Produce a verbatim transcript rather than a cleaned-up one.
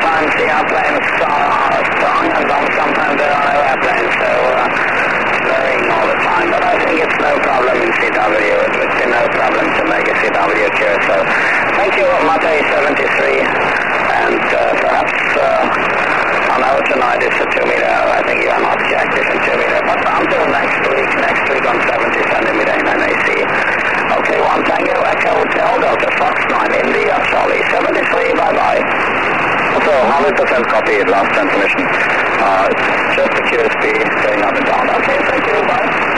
sometimes the airplanes are strong and sometimes there are no airplanes, so uh, it's varying all the time. But I think it's no problem in C W. It's been no problem to make a C W cure. So thank you, Mate seventy-three, and uh, perhaps uh, I know tonight is a two meter. I think you are not active in two meter, but until next week, next week on seventy centimeter in N A C. Okay, one Tango Echo Hotel Delta Fox nine India Charlie seventy-three. Bye bye. So one hundred percent copy last transmission. Uh, just the Q S P going up and down. Okay, thank you. Bye.